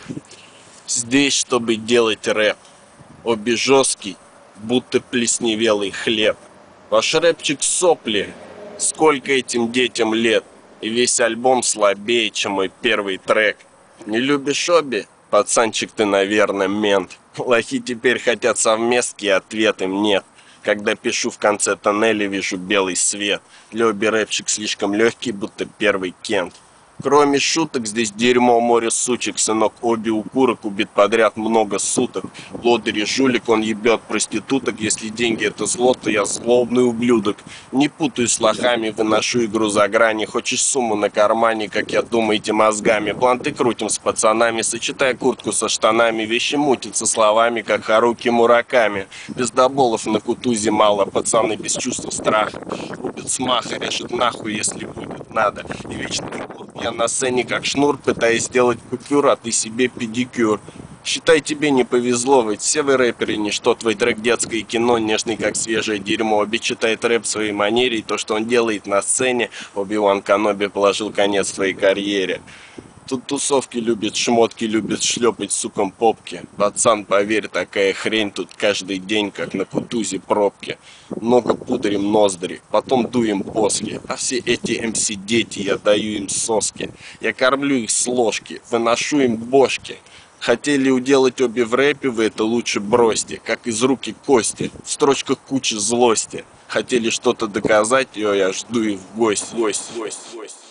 Здесь, чтобы делать рэп. Обе жесткий, будто плесневелый хлеб. Ваш рэпчик сопли, сколько этим детям лет. И весь альбом слабее, чем мой первый трек. Не любишь обе? Пацанчик, ты, наверное, мент. Лохи теперь хотят совместки, ответ им нет. Когда пишу в конце тоннеля, вижу белый свет. Для оби рэпчик слишком легкий, будто первый Кент. Кроме шуток, здесь дерьмо, море сучек. Сынок оби укурок убит подряд много суток. Лодырь и жулик, он ебет проституток. Если деньги это зло, то я злобный ублюдок. Не путаю с лохами, выношу игру за грани. Хочешь сумму на кармане, как я думаете мозгами. Планты крутим с пацанами, сочетая куртку со штанами. Вещи мутятся словами, как Харуки Мураками. Пиздоболов на кутузе мало, пацаны без чувства страха. Убит смаха, режет нахуй, если будет надо. И вечный год я на сцене как шнур, пытаясь сделать купюр, а ты себе педикюр. Считай, тебе не повезло, ведь все вы рэперы, ничто. Твой трек детское кино, нежный как свежее дерьмо. Оби читает рэп в своей манере, и то, что он делает на сцене, Оби-Ван Каноби положил конец твоей карьере. Тут тусовки любят, шмотки любят шлепать суком попки. Пацан, поверь, такая хрень тут каждый день, как на кутузе пробки. Много пудрим ноздри, потом дуем после. А все эти МС дети, я даю им соски. Я кормлю их с ложки, выношу им бошки. Хотели уделать обе в рэпе, вы это лучше бросьте. Как из руки кости, в строчках куча злости. Хотели что-то доказать, я жду их в гости.